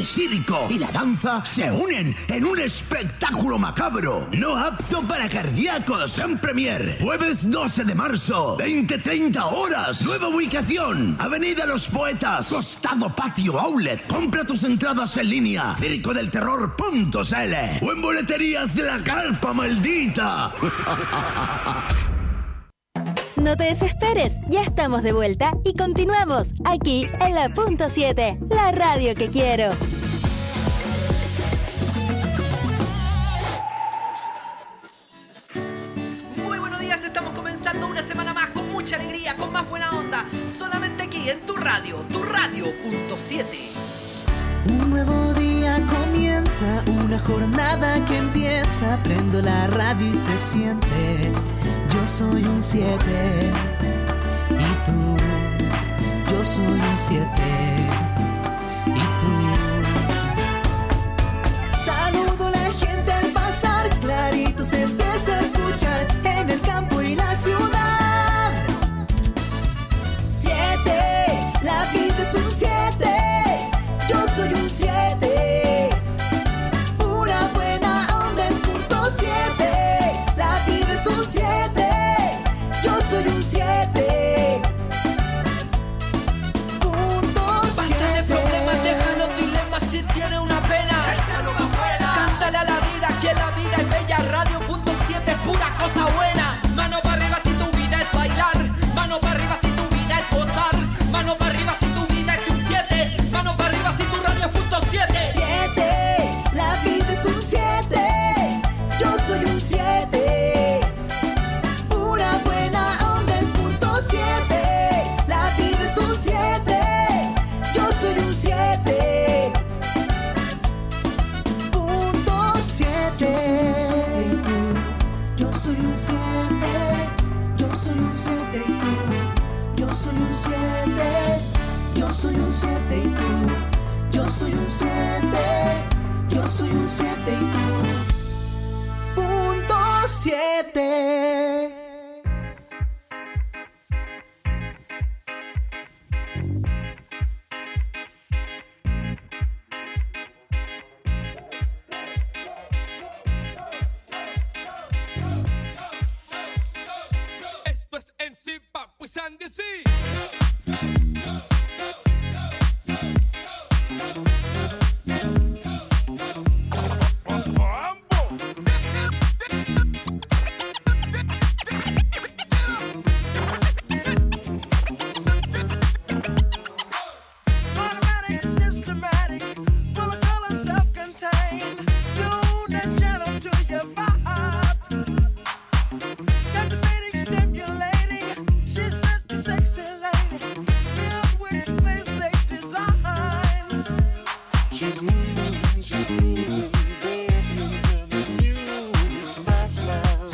circo y la danza se unen en un espectáculo macabro, no apto para cardíacos. En premier, jueves 12 de marzo, 20-30 horas. Nueva ubicación, Avenida Los Poetas, costado Patio Outlet. Compra tus entradas en línea, circodelterror.cl o en boleterías de la Carpa Maldita. No te desesperes, ya estamos de vuelta y continuamos aquí en la Punto 7, la radio que quiero. Muy buenos días, estamos comenzando una semana más con mucha alegría, con más buena onda, solamente aquí en tu radio Punto 7. Un nuevo día comienza, una jornada que empieza, prendo la radio y se siente. Yo soy un 7 y tú, yo soy un 7 y tú. Saludo a la gente al pasar, clarito se empieza a escuchar en el campo y la ciudad. 7, la vida es un 7, yo soy un 7. Pura buena onda es punto 7, la vida es un 7. Soy un 7. Basta de problemas, deja los dilemas. Si tiene una pena, échalo pa' afuera. Cántale a la vida, que la vida es bella. Radio punto 7 es pura cosa buena. Mano para arriba si tu vida es bailar. Mano para arriba si tu vida es gozar. Mano para arriba si tu vida es un 7. Mano para arriba si tu radio es punto 7. 7, la vida es un 7. Yo soy un 7. Yo soy un 7, yo soy un 7 y tú. Yo soy un 7, yo soy un 7 y tú. Yo soy un 7, yo soy un 7 y tú. Punto 7. Sandy C. Automatic, systematic, full of color, self-contained. Tuned and gentle to your vibes. Captivating, stimulating. She's such a sexy lady, filled with space design. She's moving, she's grooving, dancing to the music's my flow.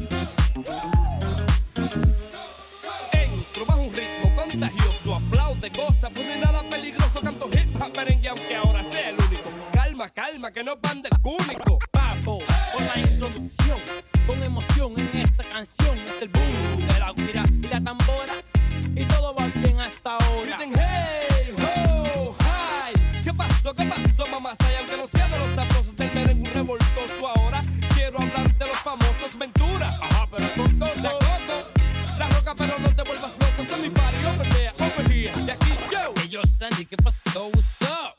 Entro bajo un ritmo contagioso, aplaude, goza, pues no hay nada peligroso. Canto hip hop, merengue, aunque ahora sea el único. Calma, calma, que no van del cúnico. Papo, con la introducción, con emoción en esta canción. Es el boom de la guira y la tambora, y todo va bien hasta ahora. Dicen hey, ho, hi. ¿Qué pasó, mamá? Say, aunque no sea de los sabrosos del merengue revoltoso. Ahora quiero hablar de los famosos Ventura. Ajá, pero con todo, la coco, la roca, pero no te vuelvas loco. Esto es mi party, over there, over here. Y aquí yo. Hey, yo, Sandy, ¿qué pasó? What's up?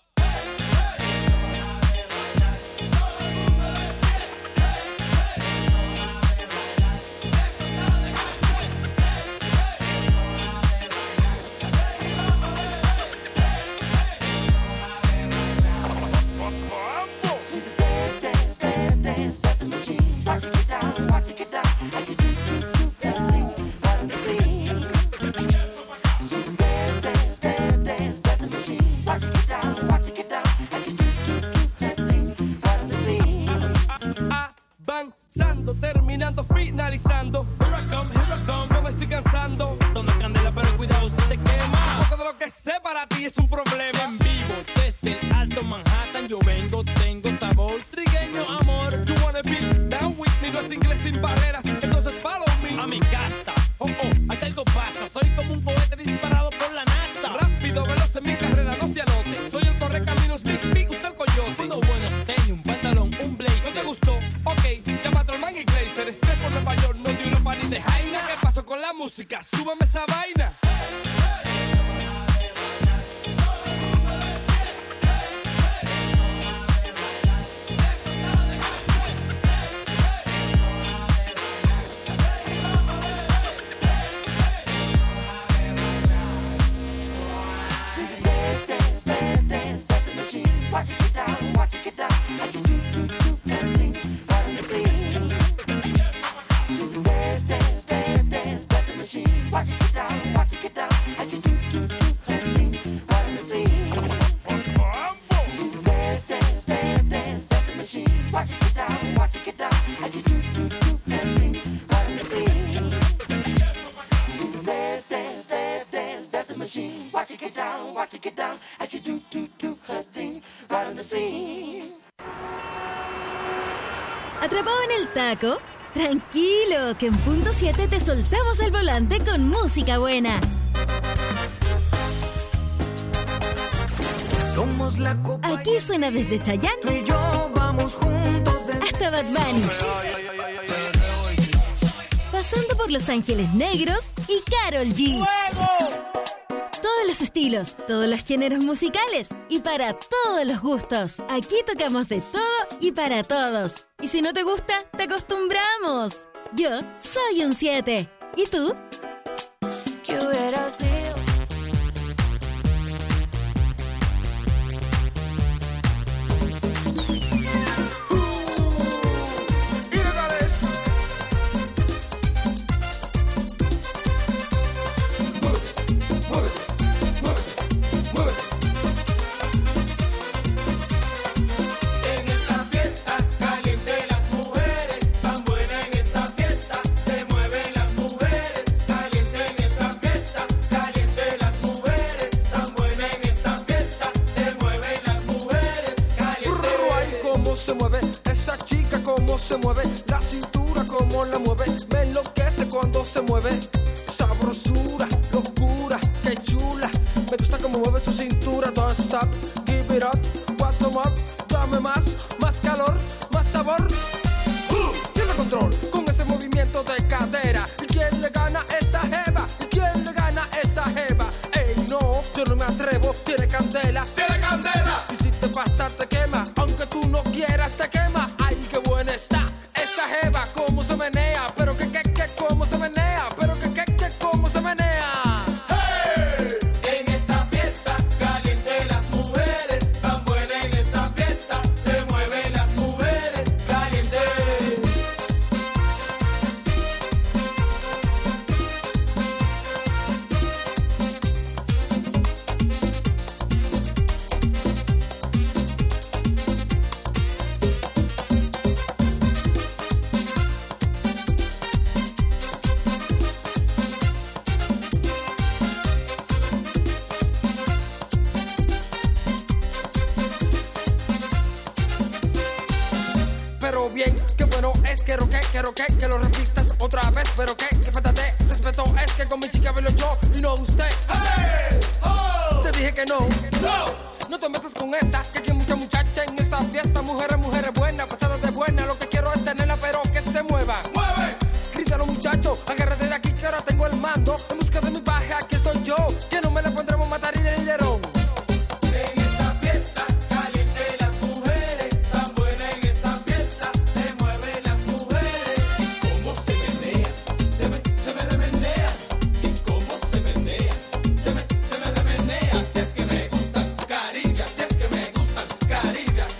Avanzando, terminando, finalizando. Here I come, no me estoy cansando. Esto no es candela, pero cuidado si te quema. Porque de lo que sé para ti es un problema. En vivo, desde el Alto Manhattan yo vengo, tengo sabor trigueño, amor. You wanna be down with me, no es inglés sin barreras, entonces follow me. A mi casa, aquí algo pasa. Soy como un cohete disparado por la NASA. Rápido, veloz en mi carrera, no se anote. Soy el correcaminos, big, usted la música, súbame esa vaina. Watch it get down, watch it get down. As you do that thing right on the scene. She's a dance, dance, dance, dance, dancing machine. Watch it get down, watch it get down. As you do that thing right on the scene. She's a dance, dance, dance, dance, dancing machine. Watch it get down, watch it get down. As you do that thing right on the scene. She's a dance, dance, dance, dance, dancing machine. Watch it get down, watch it get down. As you do her thing right on the scene. ¿Atrapado en el taco? Tranquilo, que en punto 7 te soltamos el volante con música buena. Somos la copa. Aquí suena desde Tú Chayanne y yo vamos juntos hasta Bad Bunny, pasando por Los Ángeles Negros y Karol G. Todos los estilos, todos los géneros musicales y para todos los gustos. Aquí tocamos de todo y para todos. Y si no te gusta, te acostumbramos. Yo soy un 7. ¿Y tú? ¿Qué hubiera sido? Se mueve, la cintura como la mueve, me enloquece cuando se mueve. Sabrosura, locura, qué chula. Me gusta como mueve su cintura. Don't stop, give it up, what's some up. Dame más, más calor, más sabor. Tiene control con ese movimiento de cadera. ¿Y quién le gana esa jeva? ¿Y quién le gana esa jeva? Ey, no, yo no me atrevo. Tiene candela, tiene candela. Y si te pasa te quema, aunque tú no quieras te quema. Ay, qué buena está esa jeva, cómo se menea, pero que cómo se menea, pero que cómo se menea. Hey, en esta fiesta caliente las mujeres, tan buena en esta fiesta se mueven las mujeres caliente. Pero bien, qué bueno es que lo repitas otra vez, pero que falta de respeto es que con mi chica bailo yo y no usted. Hey, oh, Te dije que no, no te metas con esa, que aquí hay mucha muchacha en esta fiesta, mujeres buenas, pasadas de buena, lo que quiero es tenerla pero que se mueva. mueve. Grítalo muchacho, agárrate de aquí que ahora tengo el mando, en busca de mi baja, aquí estoy yo, que no me la pondremos matar y de dinero. En esta fiesta caliente las mujeres, tan buena en esta fiesta se mueven las mujeres. Y cómo se menea, se me remenea. Y cómo se menea, se me remenea. Si es que me gustan Caribe, si es que me gustan Caribe.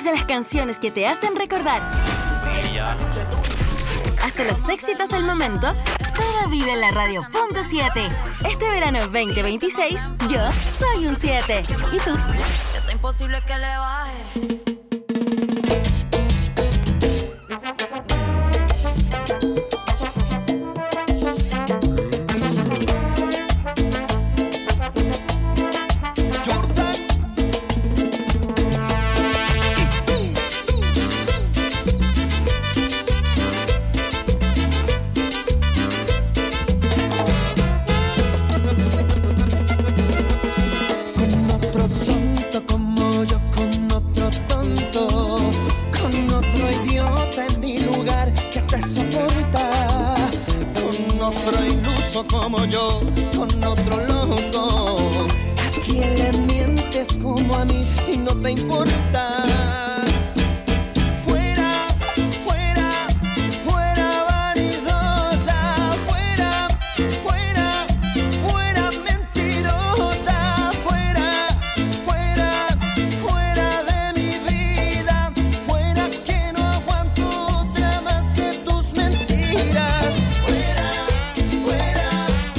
Desde las canciones que te hacen recordar hasta los éxitos del momento, todo vive en la radio Punto 7. Este verano 2026, yo soy un 7. ¿Y tú? Está imposible que le baje. Como yo, con otro loco. ¿A quién le mientes como a mí y no te importa? Fuera, fuera, fuera vanidosa. Fuera, fuera, fuera mentirosa. Fuera, fuera, fuera de mi vida. Fuera que no aguanto otra más que tus mentiras. Fuera, fuera.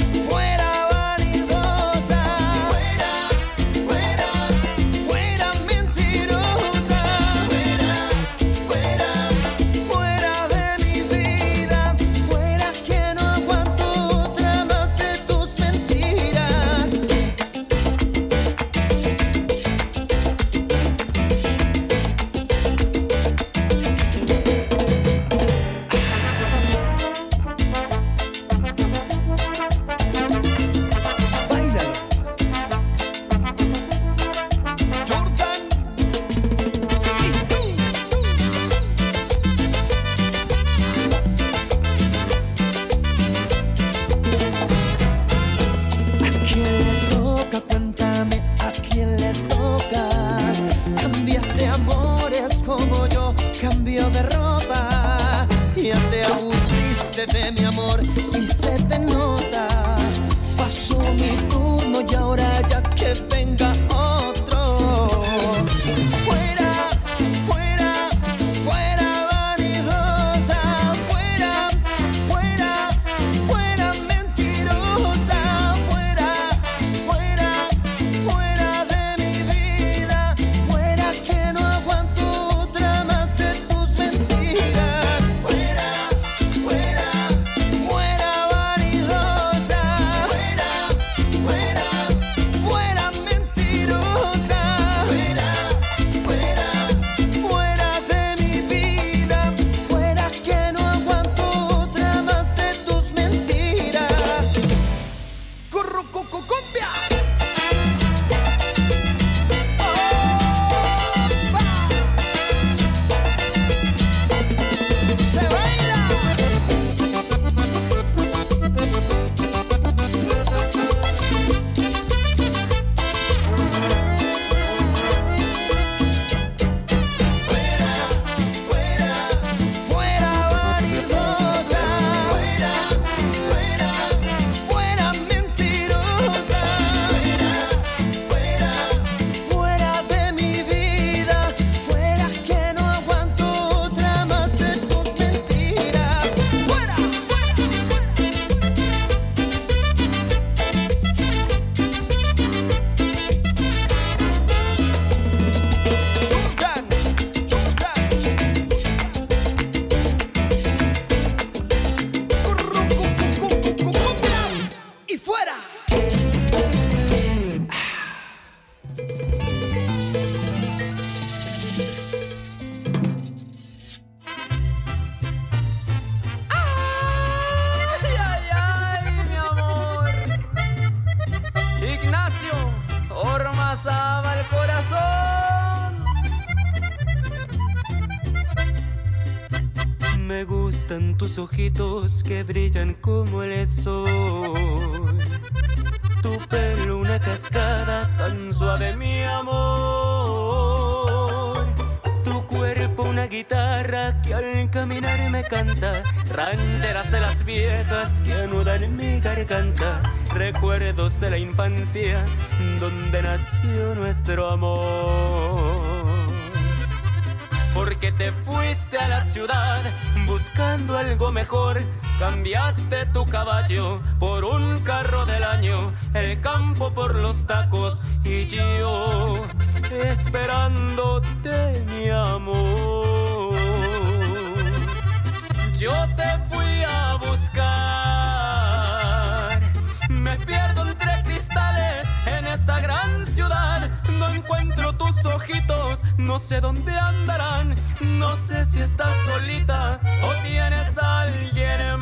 De mi amor y se te nota. Pasó mi turno y ahora ya que venga otro. Fuera, fuera, fuera vanidosa. Fuera, fuera, fuera mentirosa. Fuera, fuera, fuera de mi vida. Fuera que no aguanto otra más de tus mentiras. Fuera, fuera. Fuera vanidosa, fuera, fuera, fuera mentirosa, fuera, fuera, fuera de mi vida, fuera que no aguanto otra más de tus mentiras. Currucucucumbia. Se baila. Fuera vanidosa, fuera, fuera, fuera mentirosa, fuera, fuera de mi vida, fuera que no aguanto otra más de tus mentiras, fuera, y fuera. Ay, ay, ay, mi amor. Ignacio, Ormazábal el corazón. Me gustan tus ojitos que brillan como el sol. Tu pelo una cascada tan suave, mi amor. Tu cuerpo una guitarra que al caminar me canta. Rancheras de las viejas que anudan en mi garganta. Recuerdos de la infancia donde nació nuestro amor. porque te fuiste a la ciudad buscando algo mejor. Cambiaste tu caballo por un carro del año, el campo por los tacos y yo esperándote, mi amor. Yo te fui a buscar, me pierdo entre cristales en esta gran ciudad. No encuentro tus ojitos, no sé dónde andarán. No sé si estás solita o tienes a alguien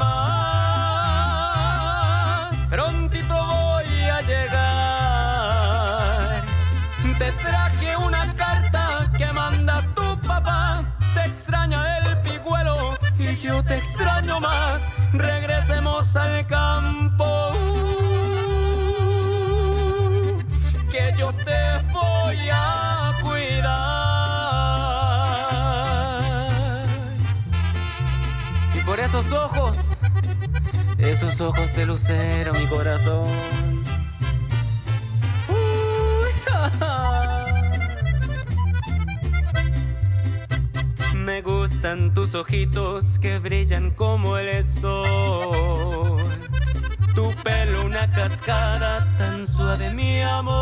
más. Prontito voy a llegar. Te traje una carta que manda tu papá. Te extraña el pigüelo y yo te extraño más. Regresemos al campo, que yo te voy a cuidar. Y por esos ojos de lucero, mi corazón. Me gustan tus ojitos que brillan como el sol. Tu pelo una cascada tan suave, mi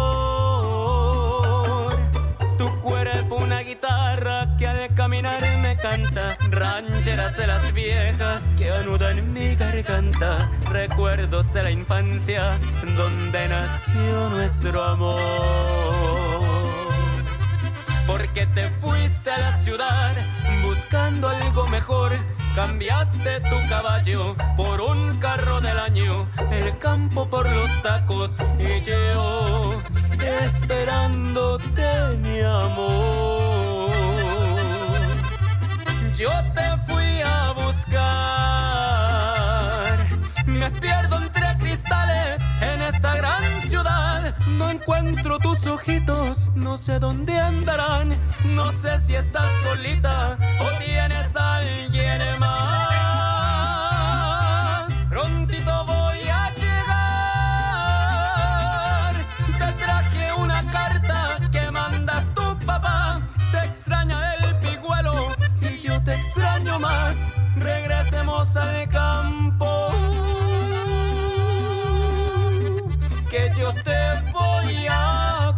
amor. Tu cuerpo una guitarra que al caminar me canta. Rancheras de las viejas que anudan mi garganta. Recuerdos de la infancia donde nació nuestro amor. Porque te fuiste a la ciudad buscando algo mejor. Cambiaste tu caballo por un carro del año, el campo por los tacos y yo esperándote, mi amor. Yo te fui a buscar, me pierdo entre cristales en esta gran ciudad. No encuentro tus ojitos, no sé dónde andarán. No sé si estás solita o tienes a alguien más. Prontito voy a llegar. Te traje una carta que manda tu papá. Te extraña el pigüelo y yo te extraño más. Regresemos al campo, que yo te voy a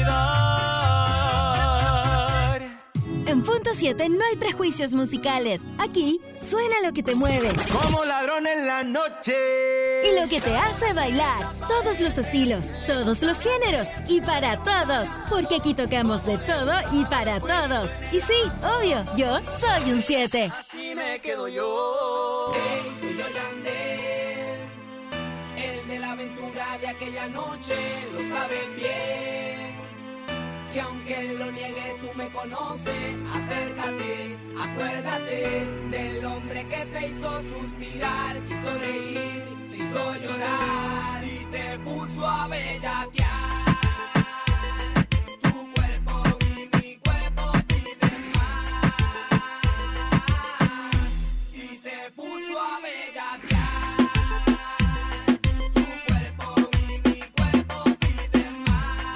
cuidar. En Punto 7 no hay prejuicios musicales. Aquí suena lo que te mueve. Como ladrón en la noche. Y lo que te hace bailar. Todos los estilos, todos los géneros y para todos. Porque aquí tocamos de todo y para todos. Y sí, obvio, yo soy un 7. Así me quedo yo. Soy yo, Yandel, el de la aventura de aquella noche. Lo sabes bien, que aunque lo niegue tú me conoces. Acércate, acuérdate del hombre que te hizo suspirar, quiso reír, te hizo llorar y te puso a bellaquear. Tu cuerpo y mi cuerpo piden más y te puso a bellaquear. Tu cuerpo y mi cuerpo piden más.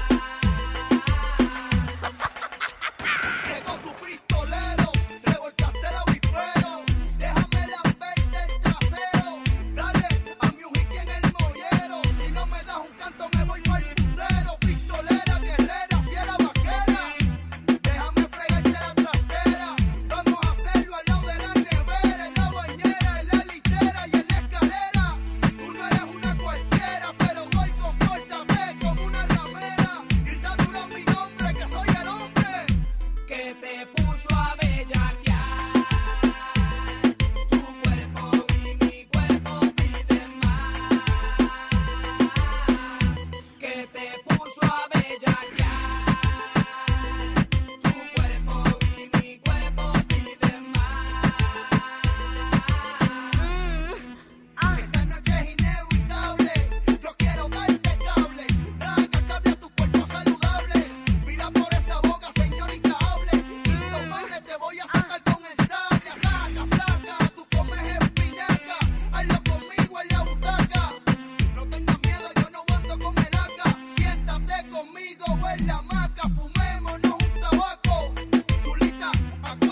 Llegó tu pistolero, revolcaste el avispero. Déjame lamberte el trasero. Dale a mi ujiki en el mollero. Si no me das un canto me voy pa'l putero. Pistolera, guerrera, fiera, vaquera. Déjame fregarte la trasera. Vamos a hacerlo al lado de la nevera, en la bañera, en la lichera y en la escalera. Tú no eres una cualquiera, pero voy, compórtame como una ramera. Grita duro mi nombre, que soy el hombre que te puso a bellaquear. Tu cuerpo y mi cuerpo piden más. Que te puso a bellaquear. Tu cuerpo y mi cuerpo piden más. Esta noche es inevitable. Yo quiero darte cable. Traga cable a tu cuerpo saludable. Mira por esa boca, señorita, hable. Y los manes te voy a sacar con el sable. Ataca, flaca, tú comes espinaca. Hazlo conmigo en la butaca. No tengas miedo, yo no ando con el AK. Siéntate conmigo en la hamaca. Fumémonos un tabaco. Chulita,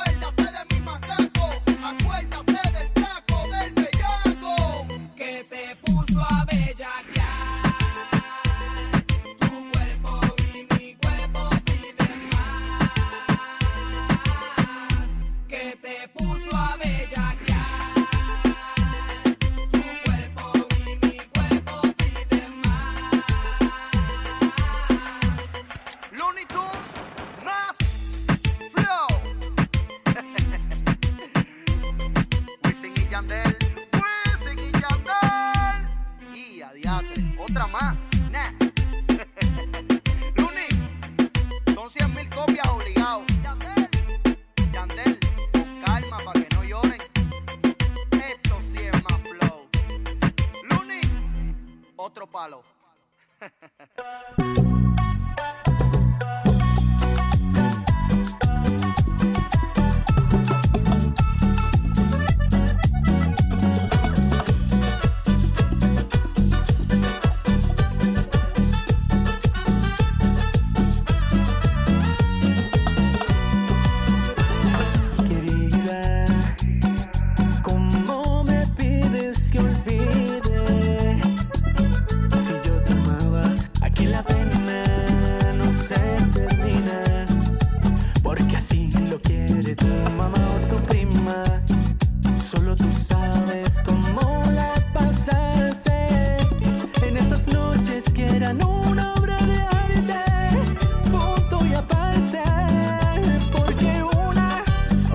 ¿Cómo me pides que olvide? Si yo te amaba, aquí la pena no se termina. Porque así lo quiere tu mamá o tu prima. Solo tú sabes cómo la pasaste en esas noches que eran una obra de arte, punto y aparte. Porque una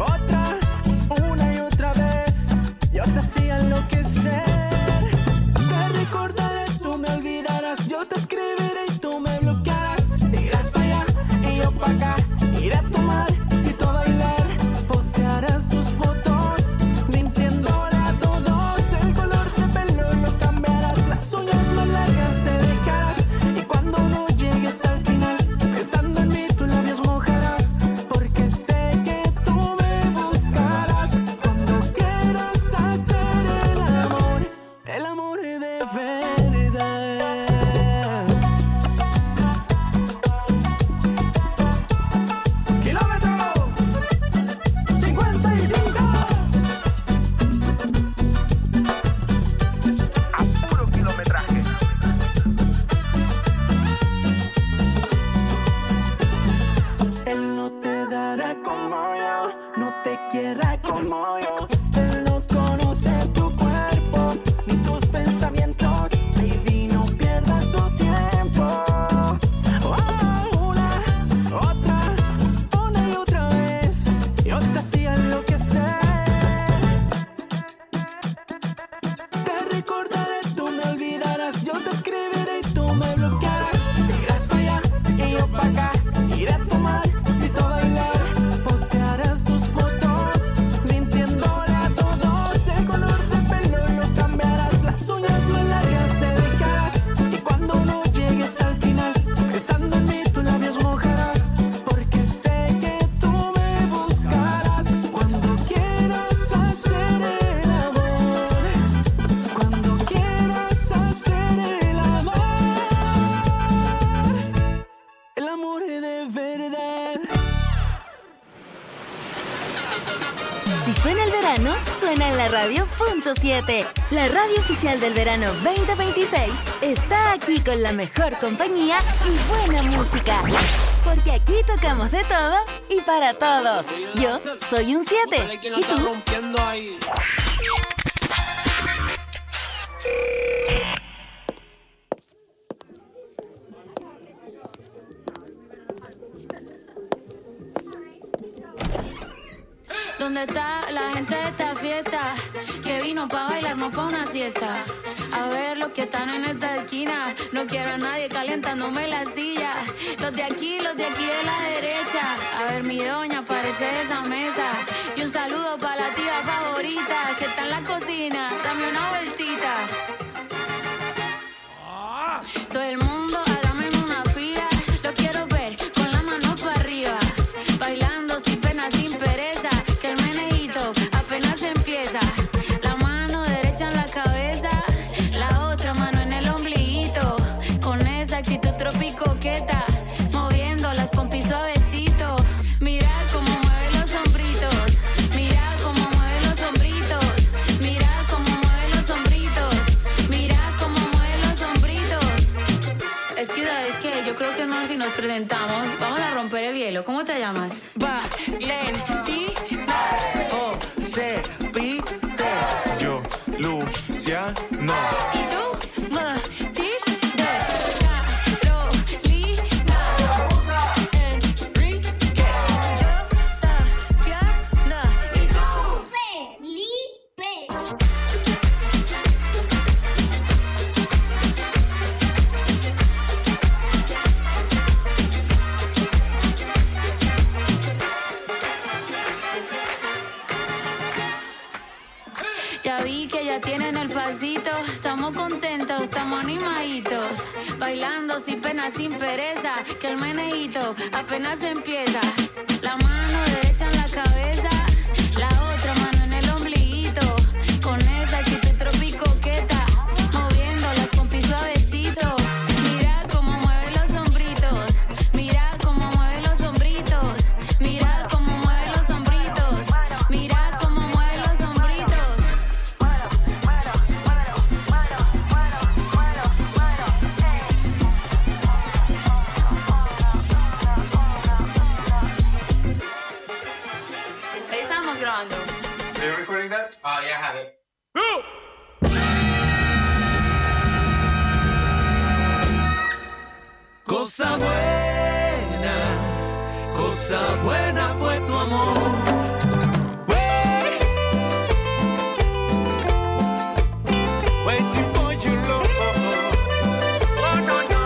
y otra vez yo te hacía enloquecer. Te recordaré, tú me olvidarás. Yo te escribiré y tú me bloquearás. Irás para allá y yo para acá. Iré a tomar y tú a bailar. Postearás tus fotos mintiéndole a todos. El color de pelo lo cambiarás. Las uñas más largas te dejarás. Y cuando no llegues al final, pensando en mí tus labios mojarás. Porque sé que tú me buscarás cuando quieras hacer el amor de verdad. Kilómetro 55. A puro kilometraje. Él no te dará como yo, no te quiera como yo. Él no conoce tu cuerpo ni tus pensamientos. Baby, no pierdas tu tiempo. Una y otra vez yo te hacía enloquecer. Te recordaré, tú me olvidarás. Yo te escribiré y tú me bloquearás. Irás para allá y yo para acá. Iré a tomar y tú a bailar. Postearás tus fotos mintiéndole a todos. El color de pelo lo cambiarás. Las uñas más largas te dejarás. Y cuando no llegues al final, pensando en mí tus labios mojarás. Porque sé que tú me buscarás cuando quieras hacer el amor. Cuando quieras hacer el amor de verdad. Si suena el verano, suena en la radio .7. La radio oficial del verano 2026 está aquí con la mejor compañía y buena música. Porque aquí tocamos de todo y para todos. Yo soy un 7. ¿Y tú? Rompiendo ahí. ¿Dónde está la gente de esta fiesta? Que vino pa' bailar, no pa' una siesta. A ver los que están en esta esquina. No quiero a nadie calentándome la silla. Los de aquí de la derecha. A ver mi doña, parece de esa mesa. Y un saludo pa' la tía favorita que está en la cocina. Dame una vueltita. Todo el mundo hágame en una fila. Lo quiero ver con las manos para arriba. Bailando sin pena, sin pereza. Que el menejito apenas empieza. La mano derecha en la cabeza, la otra mano en el ombliguito. Con esa actitud tropicoqueta, moviendo las pompis suavecito. Mira cómo mueve los hombritos. Mira cómo mueve los hombritos. Mira cómo mueve los hombritos. Mira cómo mueve los hombritos. Es que yo creo que no, si nos presentamos, vamos a romper el hielo. ¿Cómo te llamas? Valentina Cepite. Yo, Luciano. ¿Y tú? Matilde. Carolina. Enrique. Yo, Tatiana. ¿Y tú? Felipe. Ya vi que ya tienen el pasito. Estamos contentos, estamos animaditos. bailando sin pena, sin pereza, que el meneíto apenas empieza. La mano derecha en la cabeza, la otra mano en el ombliguito, con esa actitud tropicoqueta, moviendo las pompis suavecito. Mira cómo mueve los hombritos, mira cómo mueve los hombritos, mira cómo mueve los hombritos, mira cómo mueve los hombritos. Ahí estamos grabando. Are you recording that? Oh, yeah, I have it. Cosa buena fue tu amor. Waiting for you, Lord. Oh, no, no,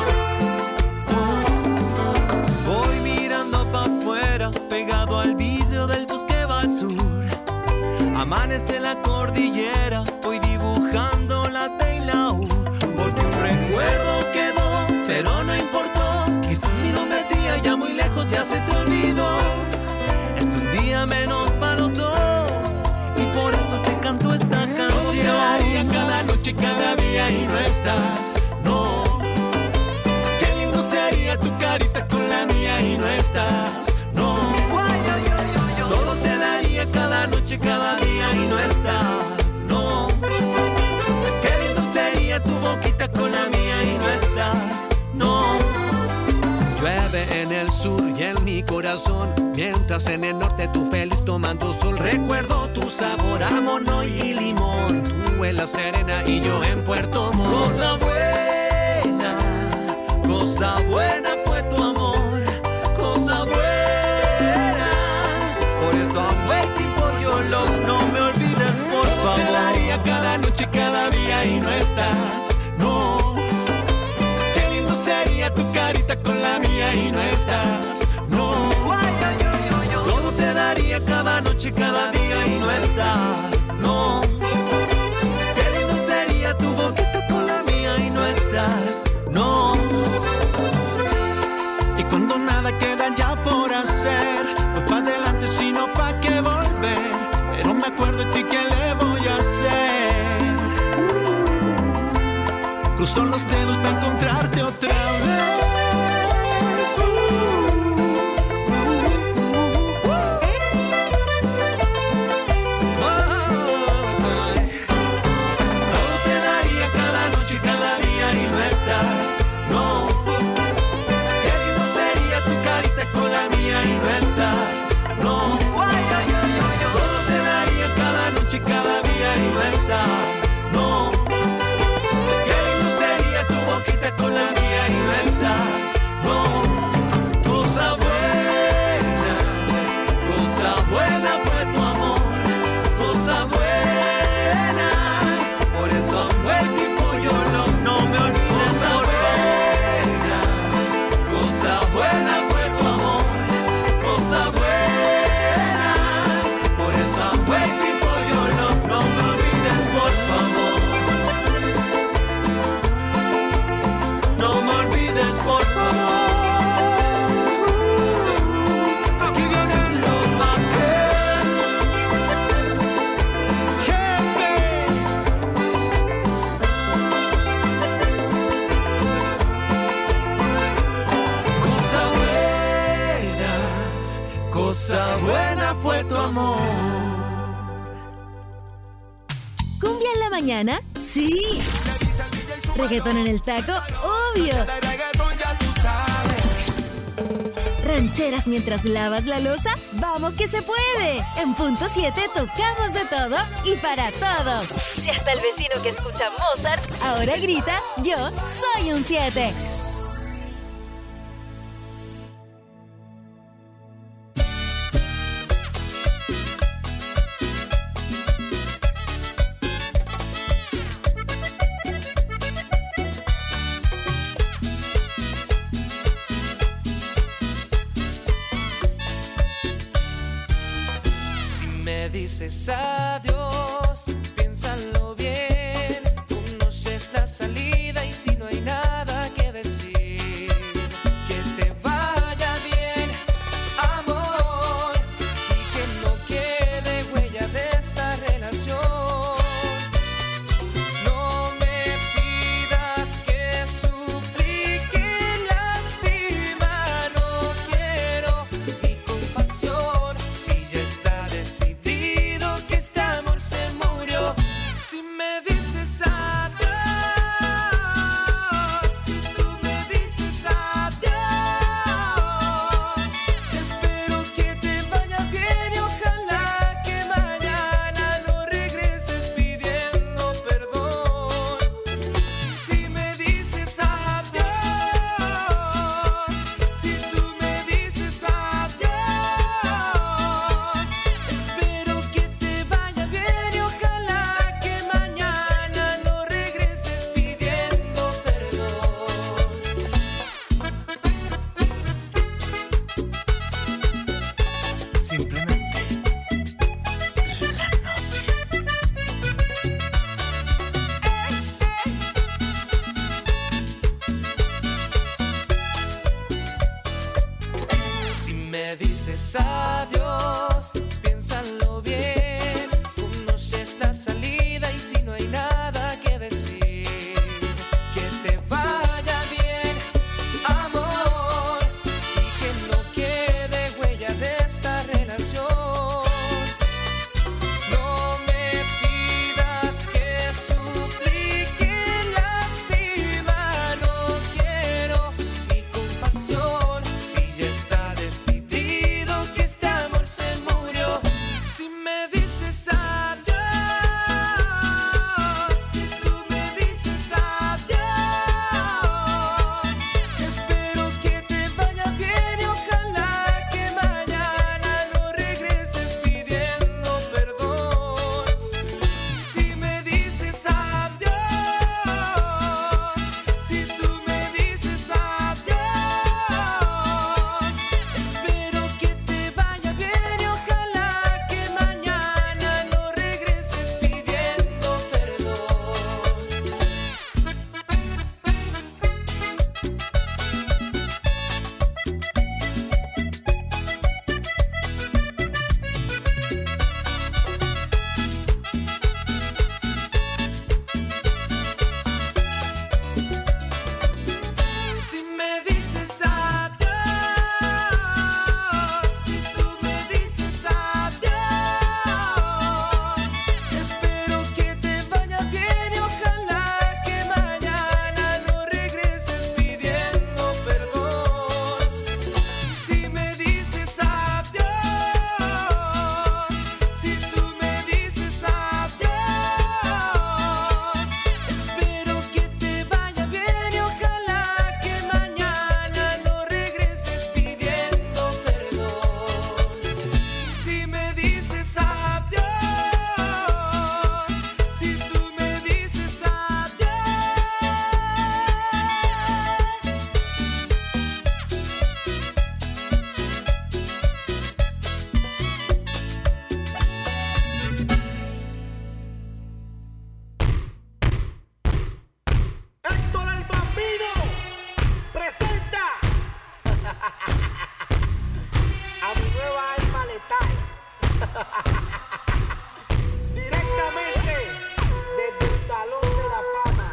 no, no. Voy mirando pa' afuera, pegado al vidrio del bus que va al sur. Amanece la cordillera, voy dibujando la T y la U. Porque un recuerdo quedó, pero no importó. Quizás mi nombre a ti allá muy lejos ya se te olvidó. Es un día menos para los dos, y por eso te canto esta canción. Todo te daría cada noche, cada día y no estás, no. Qué lindo sería tu carita con la mía y no estás, no. Todo te daría cada noche, cada día y no estás, no. Qué lindo sería tu boquita con la mía y no estás, no. Llueve en el sur y en mi corazón, mientras en el norte tú feliz tomando sol. Recuerdo tu sabor a mono y limón, tú en La Serena y yo en Puerto Montt. Cosa buena fue tu amor, cosa buena. Por eso I'm waiting for your love, no me olvides por favor. Te daría cada noche, cada día y no estás, no. Qué lindo sería tu carita con la mía y no estás, no. Todo te daría cada noche, cada día y no estás, no. Qué lindo sería tu boquita con la mía y no estás, no. Y cuando nada queda ya por hacer, pues pa' adelante sino pa' qué volver. Pero me acuerdo de ti, ¿qué le voy a hacer? Cruzo los dedos para encontrarte otra vez. Todo te daría cada noche, cada día y no estás, no. Qué lindo sería tu carita con la mía y no estás, no. Todo te daría cada noche, cada día y no estás, no. Qué lindo sería tu boquita con la mía y no estás, no. Cosa buena fue tu amor, cosa buena. Por eso I'm waiting for your love, no me olvides por favor. Cosa buena fue tu amor, cosa buena. Por eso I'm waiting for your love, no me olvides por favor. No me olvides por favor. Aquí vienen los Vázquez. Jefe. Cosa buena fue tu amor. ¿Cumbia en la mañana? Sí. ¿Reggaetón en el taco? Obvio. ¿Rancheras mientras lavas la loza? ¡Vamos que se puede! En Punto 7 tocamos de todo y para todos. Y hasta el vecino que escucha Mozart ahora grita, yo soy un 7. dices adiós, piénsalo bien. Conoces la salida y si no hay nada me dices adiós, piénsalo bien. Conoces la salida y si no hay nada que decir, que te vaya bien, amor, y que no quede huella de esta relación. No me pidas que suplique, lástima, no quiero ni compasión. Si ya está decidido que este amor se murió, si me dices adiós, si tú me dices adiós, espero que te vaya bien y ojalá que mañana no regreses pidiendo perdón. Si me dices adiós, si tú me dices adiós, espero que te vaya bien y ojalá que mañana no regreses pidiendo perdón. Si me dices adiós, si tú me dices adiós, espero que te vaya bien y ojalá que mañana no regreses pidiendo perdón. Si me dices adiós, si tú me dices adiós, espero que te vaya bien y ojalá que mañana no regreses pidiendo perdón. Si me dices adiós, si tú me dices Héctor el Bambino presenta a mi nueva alma letal. Directamente desde el Salón de la Fama.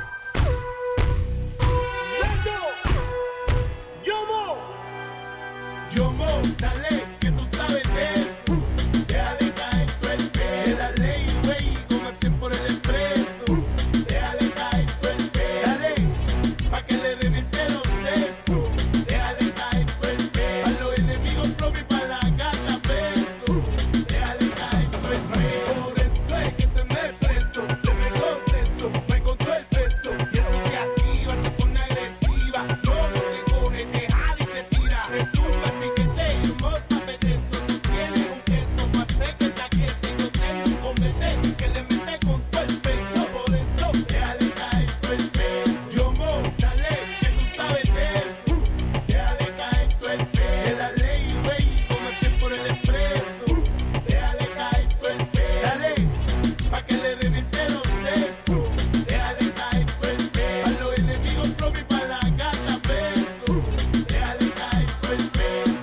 ¡Nando! ¡Yomo! Yomo, dale, que tú sabes de eso. Déjale caer tu el pez. La ley, güey, como así por el expreso. Déjale caer tu el pez. Dale, pa' que le reviente los sesos. Déjale caer tu el pez. A los enemigos propios y pa' la gata beso. Déjale caer tu el pez. Por eso es que te me preso. Te me goceso, me con todo el peso. Y eso te activa, te pone agresiva. Yomo te coge, te jala y te tira. Te tumba el piquete y no sabes de eso. Tú tienes un queso pa' hacer que te aquiete. Yo tengo un comete que le mete con todo el peso. Por eso, déjale caer todo el peso. Yomo, dale, que tú sabes de eso. Déjale caer todo el peso. La ley, güey, como así por el expreso. Déjale caer todo el peso. Dale, pa' que le reviente los sesos. Déjale caer todo el peso. A los enemigos propios y pa' la gata beso. Déjale caer todo el peso.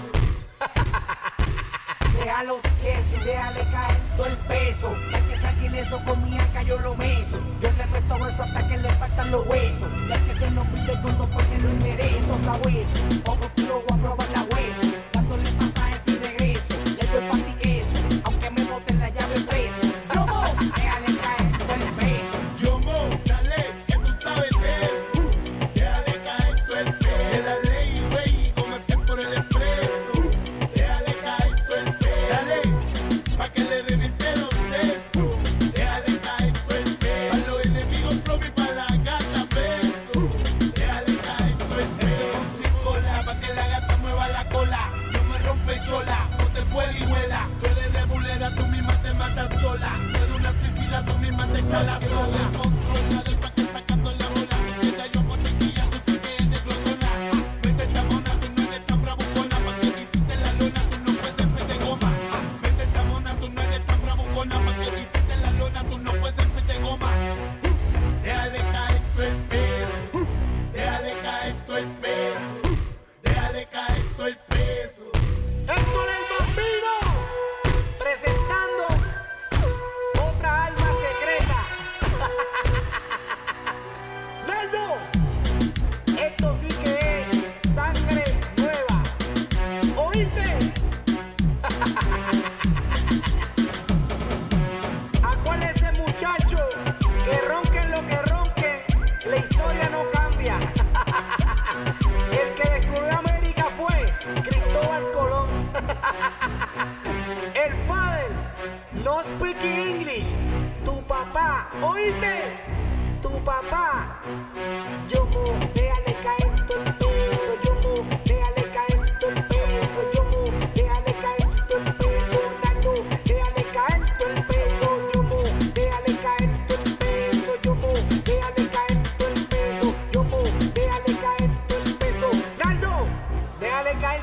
Déjalo tieso y déjale caer todo el peso. Ya que saque eso con mi acá yo lo meso. Yo le meto eso hasta que le faltan los huesos. Ya que se nos pide con dos porque lo enderezo, sabueso. Otro kilo voy a probar la hueso. Dándole pasajes y regreso. Le doy panty queso, aunque me boten la llave preso. Yomo, déjale caer todo el peso. Yomo, dale, que tú sabes de eso. Déjale caer todo el peso. La ley, güey, como así por el expreso. Déjale caer todo el peso. Dale, pa' que le reviente los sesos. Déjale caer todo el peso. A los enemigos propios y pa' la gata beso. Déjale caer todo el peso. Esto es musicola, pa' que la gata mueva la cola. No me rompe chola, no te vuela y vuela. Tú eres rebulera, tú misma te matas sola. Tú eres una suicida, tú misma te echas la soga. Controla del pa' que sacando la bola. No queda yo por chiquilla, tú sí que eres glotona. Vete esta mona, tú no eres tan bravucona. Pa' que visite la lona, tú no puedes ser de goma. Vete esta mona, tú no eres tan bravucona. Pa' que visite la lona, tú no puedes ser de goma. Déjale caer todo el peso. Déjale caer todo el peso. Déjale caer todo el peso. Héctor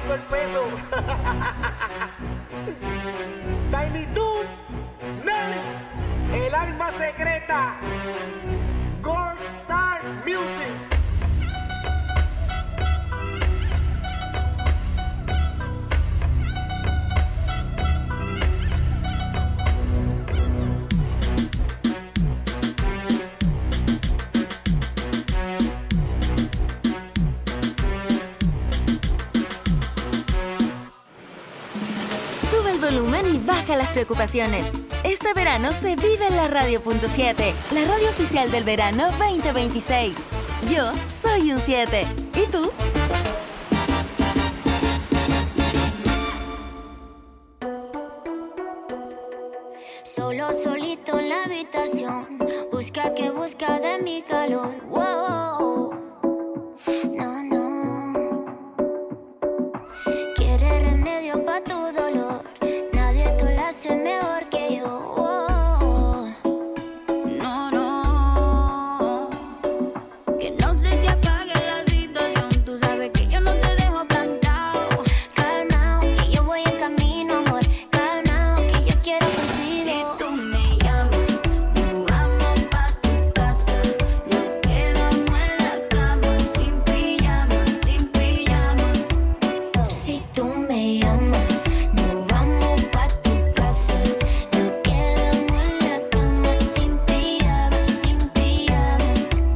todo el peso. Tiny Toon, Nelly, el alma secreta, Gold Star Music. Sube el volumen y baja las preocupaciones. Este verano se vive en la Radio.7, la radio oficial del verano 2026. Yo soy un 7. ¿Y tú? Solo solito en la habitación, busca que busca de mi calor. Wow. No, no. Quiere remedio pa' tu dolor, nadie te lo hace mejor que yo. Wow. No, no. Que no se te apague la situación, tú sabes que yo no te dejo plantado. Calmao, que yo voy en camino, amor. Calmao, que yo quiero contigo. Si tú me llamas, nos vamos pa' tu casa. Nos quedamos en la cama, sin pijama, sin pijama. Si tú me llamas, nos vamos pa' tu casa. Nos quedamos en la cama, sin pijama, sin pijama.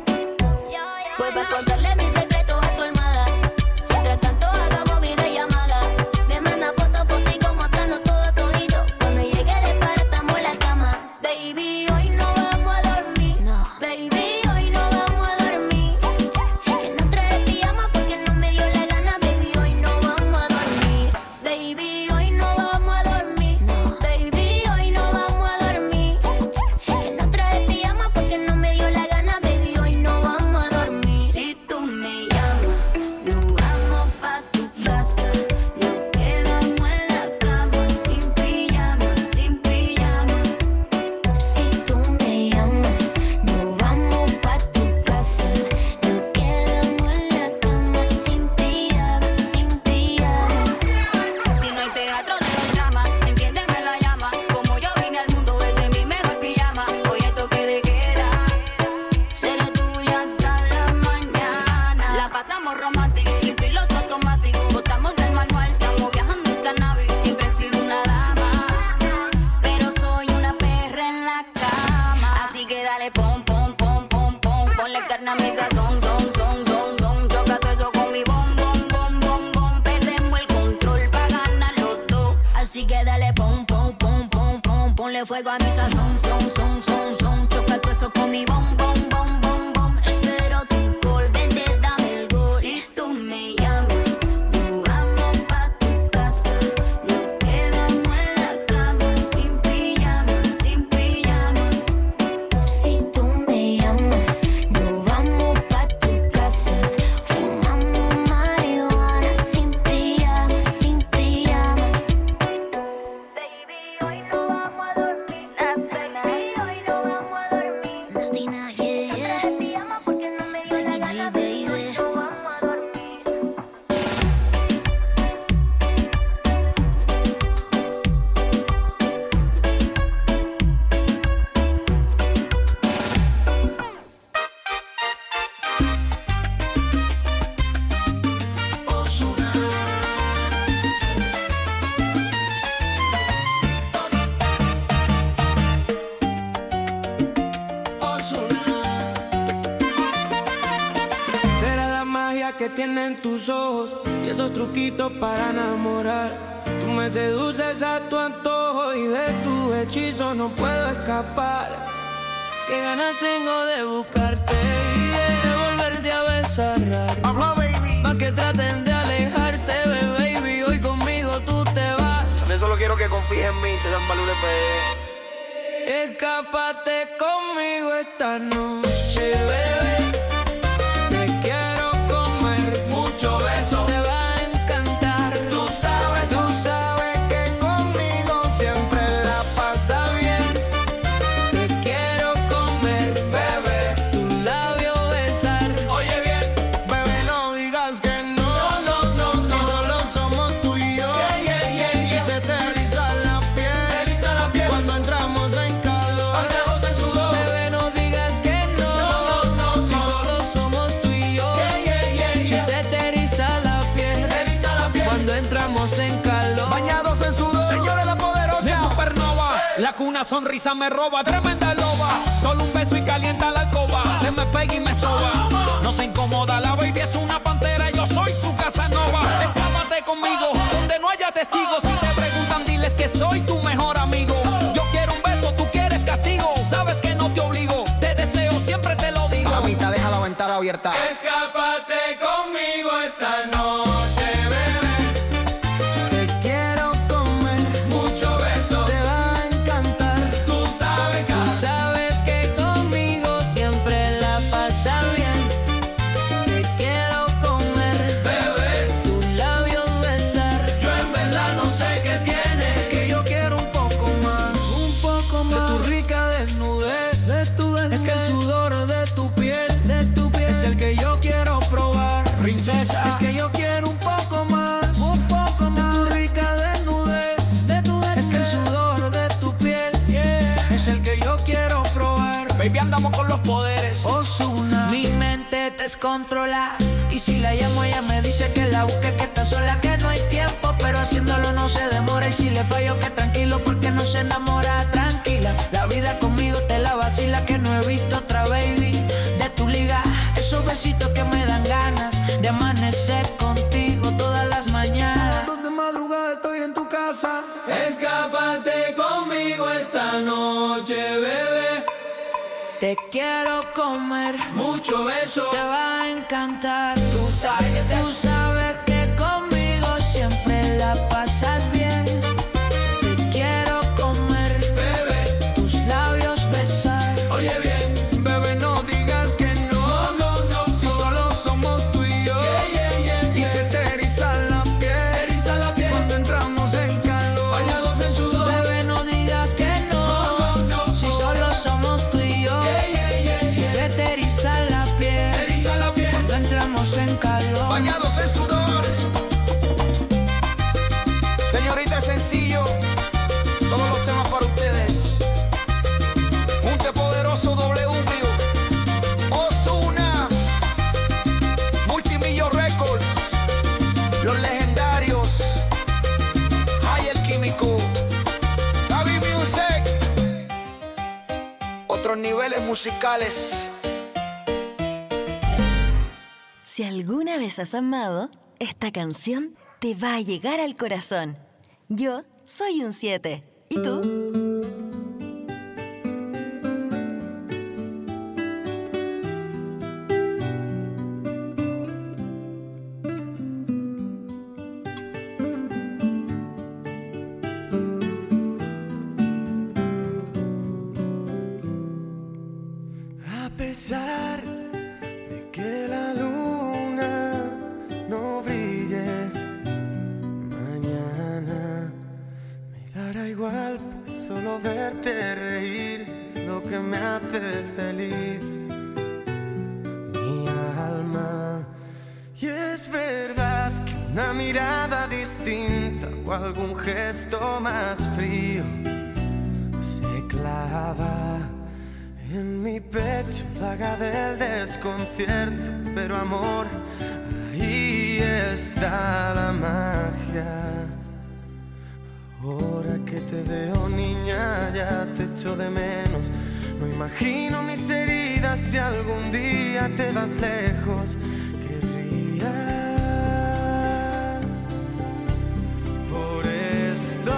Voy pa' contarle mis secretos a tu almohada. Mientras tanto hagamos videollamada. Me manda fotico mostrando todo todito. Cuando llegue de para estamos en la cama. Baby, hoy no vamos a dormir. Baby, hoy no vamos a dormir. Que no trae pijama porque no me dio la gana. Baby, hoy no vamos a dormir. Baby, hoy no vamos a dormir. Baby, hoy no vamos a dormir. Que no trae pijama porque no me dio la gana. Baby, hoy no vamos a dormir. Si tú me llamas, nos vamos pa' tu casa. Nos quedamos en la cama, sin pijama, sin pijama. Si tú me llamas, nos vamos pa' tu casa. Nos quedamos en la cama, sin pijama, sin pijama. Si no hay teatro de el drama, enciéndeme la llama. Como yo vine al mundo, ese es mi mejor pijama. Hoy es toque de queda, seré tuya hasta la mañana. La pasamos romántico, sin piloto automático. Botamos del manual, estamos viajando en cannabis. Siempre he sido una dama, pero soy una perra en la cama. Así que dale pom, pom, pom, pom, pom. Ponle carne a mi sazón, son. Choca todo eso con mi bom, bom, bom, bom, bom. Perdemos el control pa' ganar los dos. Así que dale pom, pom, pom, pom, pom. Ponle fuego a mi sazón, son. Choca todo eso con mi bom, bom, bom, bom, bom. Espero tu gol, vente, dame el gol. Si tú me llamas, nos vamos pa' tu casa. Nos quedamos en la cama, sin pijama, sin pijama. Si tú me llamas, nos vamos pa' tu casa. Fumamos marihuana, sin pijama, sin pijama. Baby, hoy no vamos a dormir. Baby, hoy no vamos a dormir. Nadina, yeah. Porque no me dio la gana, baby. Hoy no vamos a dormir. Será la magia que tienen tus ojos y esos truquitos para enamorar. Tú me seduces a tu antojo y de tu hechizo no puedo escapar. Qué ganas tengo de buscarte y de volverte a besar. Más que traten de alejarte, baby, hoy conmigo tú te vas. También solo quiero que confíes en mí, se dan valores Escápate conmigo esta noche, bebé. Te quiero comer, Mucho beso te va a encantar. tú sabes que conmigo siempre la pasa bien. Te quiero comer, Bebé, tu labio besar. oye bien, bebé, no digas que no, si solo somos Ya que una sonrisa me roba, tremenda loba. Solo un beso y calienta la alcoba. Se me pega y me soba. No se incomoda, la baby es una pantera. Yo soy su Casanova. Escápate conmigo, donde no haya testigos. Si te preguntan, diles que soy tu mejor amigo. Yo quiero un beso, tú quieres castigo. Sabes que no te obligo, te deseo, siempre te lo digo. Mamita, deja la ventana abierta. Escápate conmigo esta noche, bebé. Te quiero comer, Mucho beso, te va a encantar. tú sabes que Tú sabes que conmigo siempre la pasas bien. Te quiero comer, bebé. tus labios besar. Yo en verdad no sé qué tienes. Es que yo quiero un poco más de tu rica desnudez, Es que el sudor de tu piel es el que yo quiero probar. Princesa, Es que yo quiero un poco más de tu rica desnudez, Es que el sudor de tu piel es el que yo quiero probar. baby, andamos con los poderes. Ozuna. Mi mente te descontrola. Y si la llamo, ella me dice que la busque, que está sola, que no hay tiempo. Pero haciéndolo no se demora. Y si le fallo, que tranquilo, porque no se enamora. Tranquila, la vida conmigo te la vacila. Que no he visto otra baby de tu liga. Esos besitos que me dan ganas de amanecer contigo todas las mañanas. De madrugada estoy en tu casa. Escápate conmigo esta noche, bebé. Te quiero comer, Mucho beso, te va a encantar. tú sabes que conmigo siempre la pasas bien. Te quiero comer, bebé. tus labios besar. Oye bien, Bebé, no digas que no. no, Si solo somos tú y yo. Y se te eriza la piel. eriza la piel, Cuando entramos en calor. bañados en sudor. Bebé, no digas que no. Si solo somos tú y yo. Si se te eriza la piel. Eriza la piel, Cuando entramos en calor. Bañados en sudor. Señorita, es sencillo. Todos los temas para ustedes. Junte poderoso W. Ozuna. Multimillo Records. Los legendarios. Hay el químico. Gaby Music. Otros niveles musicales. Si alguna vez has amado, esta canción te va a llegar al corazón. Yo soy un 7. ¿Y tú? A pesar de que la luna no brille mañana, me dará igual, pues solo verte reír es lo que me hace feliz. Mi alma. Y es verdad que una mirada distinta o algún gesto más frío se clava en mi pecho, vaga del desconcierto, pero amor, ahí está la magia. Ahora que te veo, niña, ya te echo de menos. No imagino mis heridas si algún día te vas lejos. Querría por esto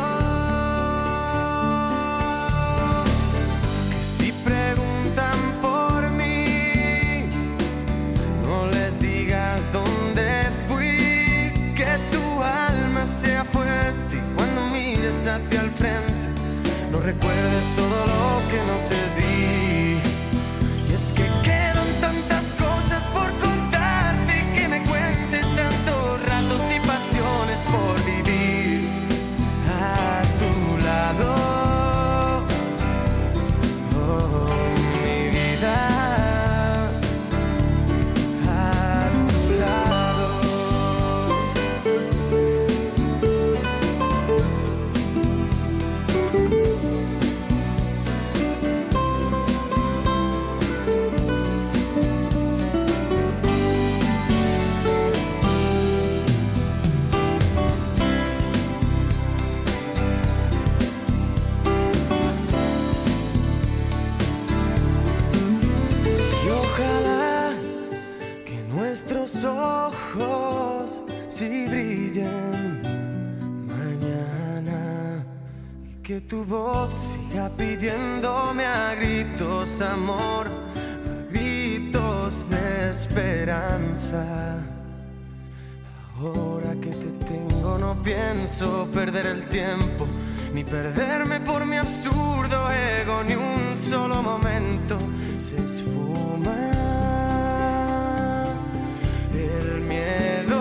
que si preguntan por mí, no les digas dónde fui. Que tu alma sea fuerte y cuando mires hacia el frente no recuerdes todo lo que no te di. Y es que quedan tantas cosas por contarte, que me cuentes tantos ratos y pasiones por vivir a tu lado. Oh, mi vida a tu lado. si brillen mañana. Y que tu voz siga pidiéndome a gritos amor, a gritos de esperanza. Ahora que te tengo no pienso perder el tiempo, ni perderme por mi absurdo ego, ni un solo momento. Se esfuma el miedo.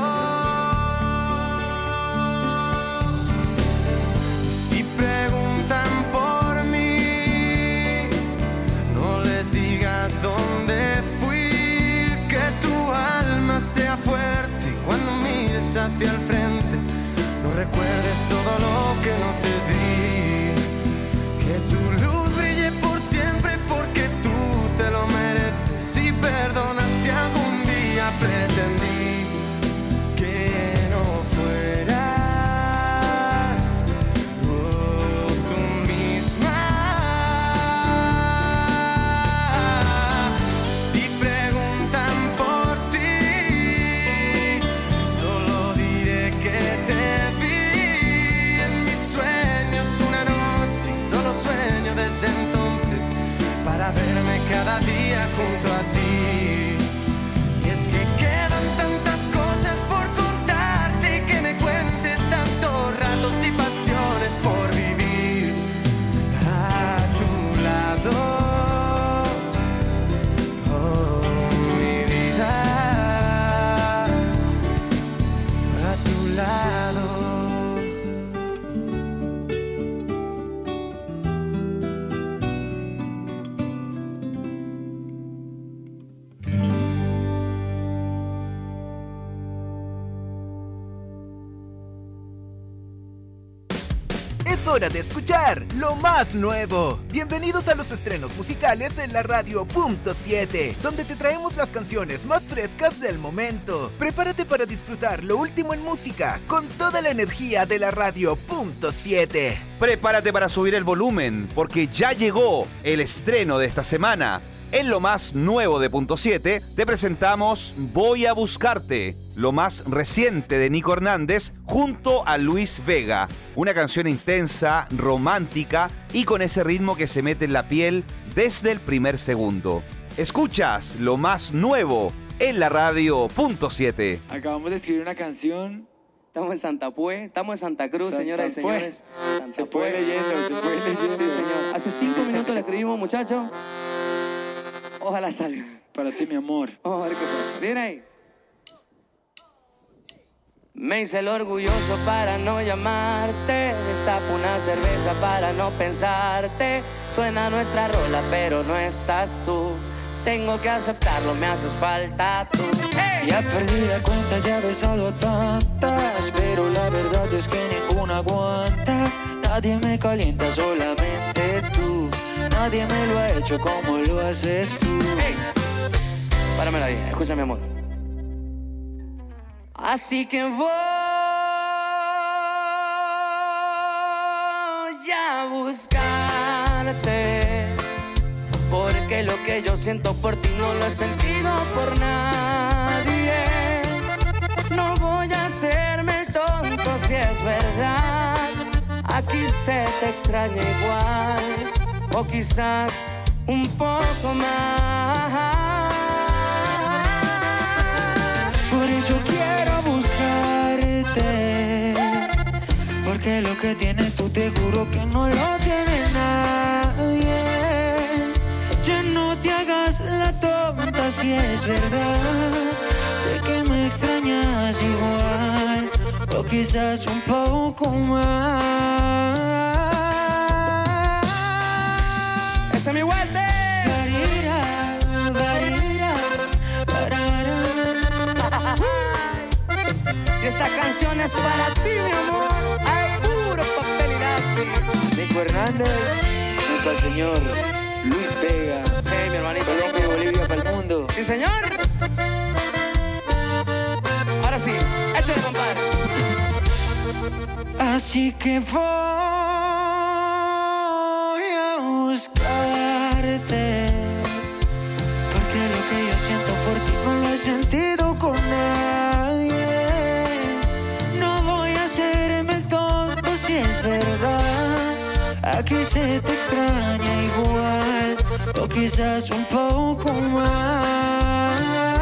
Si preguntan por mí, no les digas dónde fui, que tu alma sea fuerte y cuando mires hacia el frente no recuerdes todo lo que no te di. Que tu luz brille por siempre porque tú te lo mereces. Y perdona si algún día pretendí que no fueras tú misma. Si preguntan por ti, solo diré que te vi en mis sueños una noche y solo sueño desde entonces para verme cada día junto a ti. Y es que quedan tantas cosas por contarte y que me cuentes tantos ratos y pasiones por vivir a tu lado. Oh, mi vida, a tu lado. Es hora de escuchar lo más nuevo. Bienvenidos a los estrenos musicales en la radio Punto 7, donde te traemos las canciones más frescas del momento. Prepárate para disfrutar lo último en música con toda la energía de la radio Punto 7. Prepárate para subir el volumen, porque ya llegó el estreno de esta semana. En lo más nuevo de Punto 7, te presentamos Voy a Buscarte, lo más reciente de Nico Hernández junto a Luis Vega. Una canción intensa, romántica y con ese ritmo que se mete en la piel desde el primer segundo. Escuchas lo más nuevo en la radio Punto 7. Acabamos de escribir una canción. Estamos en Santa Pue, estamos en Santa Cruz, Santa señoras y Pue. señores. Santa Se fue Pue. leyendo, se fue leyendo. Sí, señor. Hace 5 minutos le escribimos, muchachos. Ojalá salga. Para ti, mi amor. Vamos a ver qué pasa. Viene ahí. Me hice el orgulloso para no llamarte. Destapo una cerveza para no pensarte. Suena nuestra rola, pero no estás tú. Tengo que aceptarlo, me haces falta tú. Ya perdí la cuenta, ya he besado a tantas, pero la verdad es que ninguna aguanta. Nadie me calienta, solamente tú. Nadie me lo ha hecho como lo haces tú. Páramela ahí, escucha mi amor. Así que voy a buscarte, porque lo que yo siento por ti no lo he sentido por nadie. No voy a hacerme el tonto si es verdad. Aquí se te extraña igual, o quizás un poco más. Por eso quiero buscarte, porque lo que tienes tú te juro que no lo tiene nadie. Ya no te hagas la tonta si es verdad. Sé que me extrañas igual, o quizás un poco más. ¡Esa es mi Walter! Y esta canción es para ti, mi amor. Ay, puro papel y lápiz. Nico Hernández, junto al señor Luis Vega. Hey, mi hermanito. Colombia y Bolivia para el mundo. Sí, señor. Ahora sí, échale, compadre. Así que voy a buscarte, porque lo que yo siento por ti no lo he sentido con nadie. verdad. Aquí se te extraña igual, o quizás un poco más.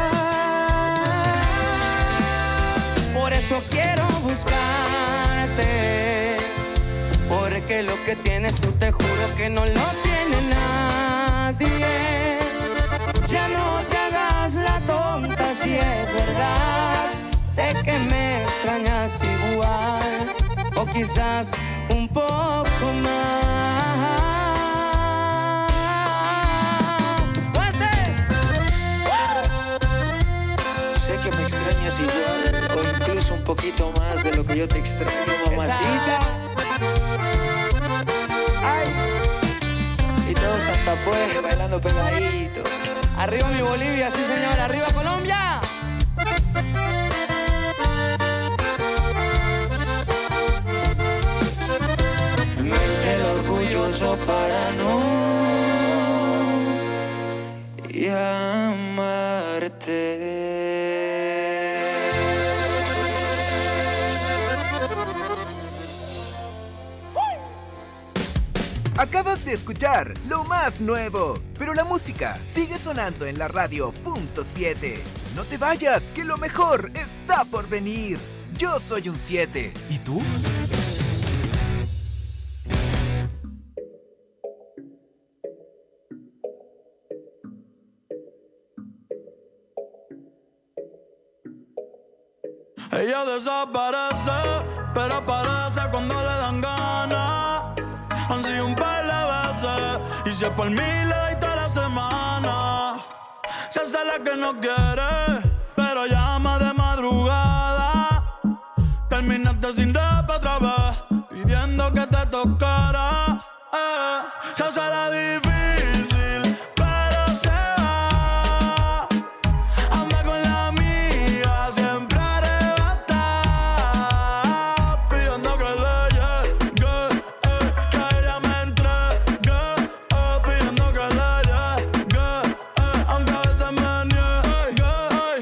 Por eso quiero buscarte, porque lo que tienes tú te juro que no lo tiene nadie. Ya no te hagas la tonta si es verdad. Sé que me extrañas igual, o quizás un poco más. ¡Fuerte! Sé que me extrañas igual, o incluso un poquito más de lo que yo te extraño, mamacita. Ay. Y todo Santa Puebla bailando pegadito. Arriba mi Bolivia, sí señor, arriba Colombia. No es el orgulloso para no llamarte. Acabas de escuchar lo más nuevo, pero la música sigue sonando en la radio .7. No te vayas, que lo mejor está por venir. Yo soy un 7. ¿Y tú? Ella desaparece, pero aparece cuando le dan ganas. Han sido un par de veces, y si es por mí le doy toda la semana. Se hace la que no quiere, pero llama de madrugada. Terminaste sin rap otra vez, pidiendo que te tocara. Se hace la difícil, pero se va. Anda con la amiga, siempre arrebatada, pidiendo que le llegue, que ella me entregue, pidiendo que le llegue, aunque a veces me niegue.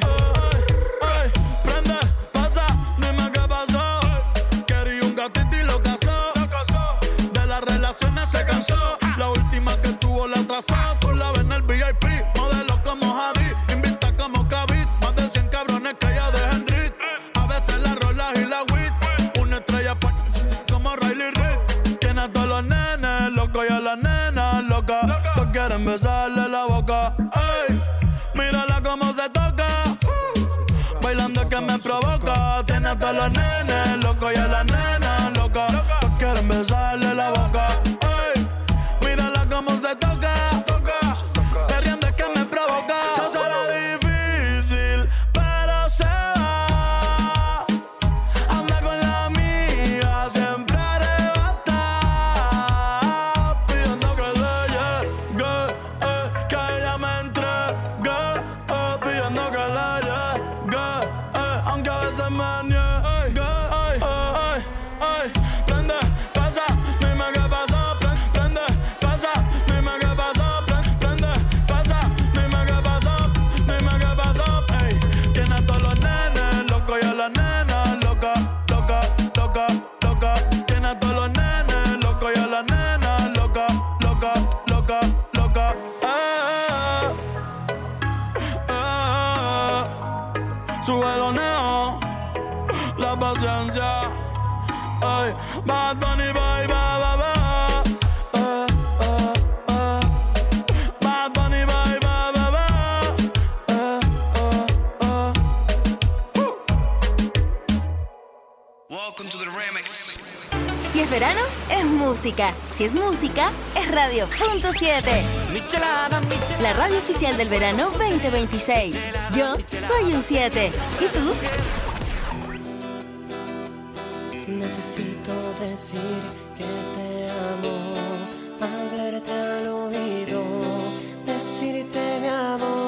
Prende, pasa, dime qué pasó. Quería un gatito y lo casó. De las relaciones se cansó. La última que tuvo la atrasó. Tú la ves en el VIP, modelo como Javi, invita como Kavit. Más de 100 cabrones que ella deja en rit. A veces la rolas y la wit. Una estrella como Riley Reid. Tiene a todos los nenes locos y a las nenas locas. Todos quieren besarle la boca. Ey, mírala cómo se toca. Bailando que me provoca. Tiene a todos los nenes locos y a las nenas locas. Todos quieren besarle la boca. Ey, mírala cómo se toca. Perreando es que me provoca. Se hace la difícil, pero se va. Anda con la amiga, siempre arrebatada, pidiendo que le llegue, que ella me entregue, pidiendo que le llegue, aunque a veces me niegue. Prende, pasa, dime qué pasó. Prende, pasa, dime qué pasó. Prende, pasa, dime qué pasó. Dime qué pasó. Ey, tiene a todos los nenes locos y a las nenas locas. Loca, loca, loca. Tiene a todos los nenes locos y a las nenas locas. Loca, loca, loca. Sube los neos, la paciencia. Ay, Bad Bunny, bye, bye, bye, bye. Bad Bunny, bye, bye, bye, bye. Welcome to the remix. Si es verano, es música. Si es música, es Radio .7. La radio oficial del verano 2026. Yo soy un 7. ¿Y tú? Necesito decir que te amo, hablarte al oído, decirte mi amor.